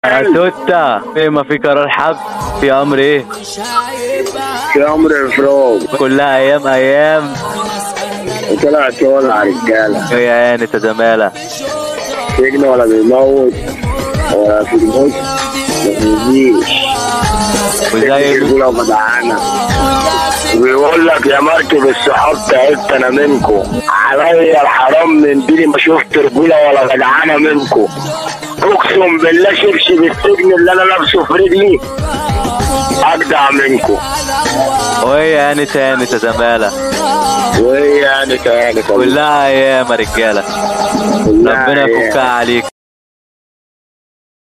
يا توتا، ايه ما في قرار حب؟ في امر ايه؟ في امر افراج. كلها ايام ايام. وطلعت ولا رجاله. ايه يا هاني زمالة؟ سجن ولا بيموت ولا في الموت ما بيجيش. وزي رجوله وجدعانه. وبيقول لك يا مركب الصحاب تعبت انا منكم، عليا الحرام من ديني ما شفت رجوله ولا جدعانه منكم. اقسم بالله شبشب السجن اللي انا لابسه في رجلي اجدع منكم. وايه يا هاني تاني زمالة؟ وايه يعني تاني؟ كلها ايام يا رجالة. ربنا يفكها عليك.